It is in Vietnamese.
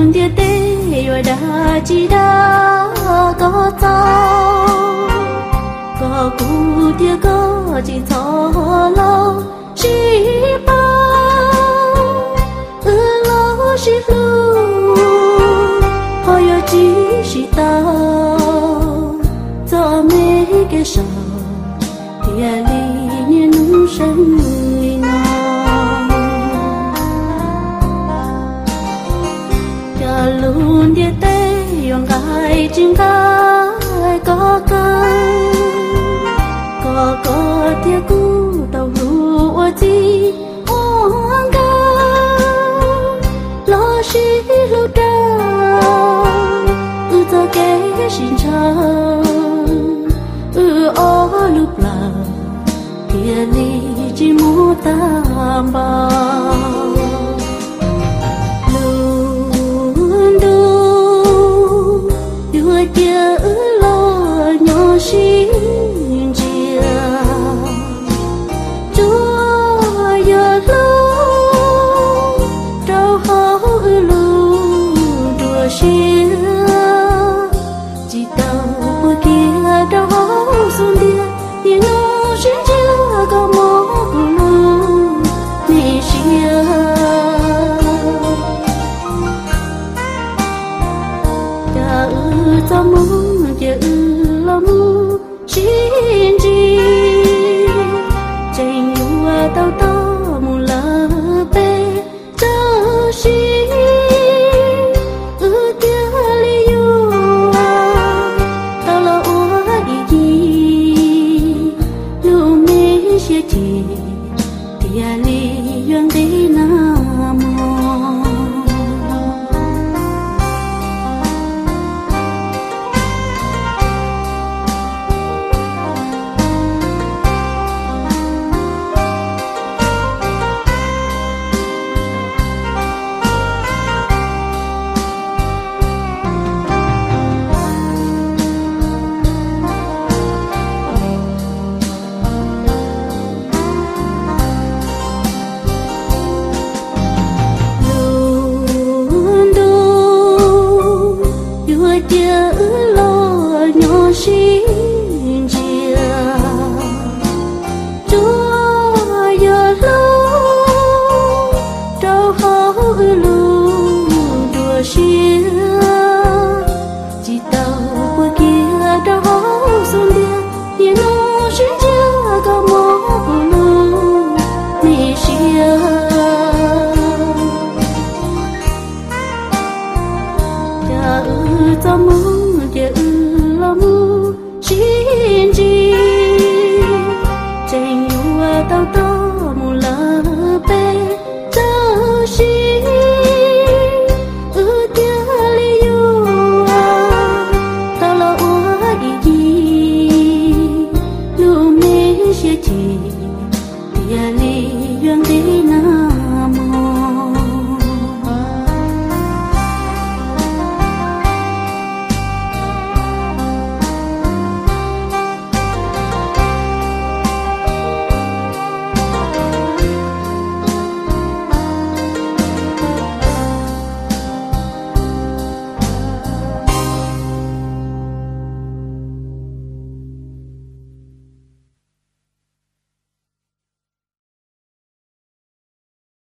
tia tê rồi đã chỉ đã có tao có cụ tia có chỉ thọ lâu chỉ bao lâu chỉ lu hỏi chỉ tao cho mấy cái sợ tia ly như nung sân luôn dia tê yong gai chinh gai có tia cu tàu ru ô chi hoang ca lo shi lu da cho cái xin chào ô lúc là tia ly chỉ mu tam bao kia lo nhỏ xin chia chúa giờ lâu trâu hó lu đùa xia chỉ tàu bữa kia trâu hó xuống địa tiền nó xin chia có mó lu nè xia cho mong giờ lo mu xin chi tranh lúa tao to mu la bê cho xin tia li yu tao lo đi gì lu mê xia chi tia li yuan đi nam tia lo nhỏ xin chia chúa giờ lâu trâu hó lu đùa xia chỉ tàu bữa kia trâu hó xuống địa tiền nó xin chia có mó lu nè xia cho mong giờ lo mu xin chi tranh lúa tao to mu la bê cho xin tia li yu tao lo đi gì lu mê xia chi tia li yuan đi na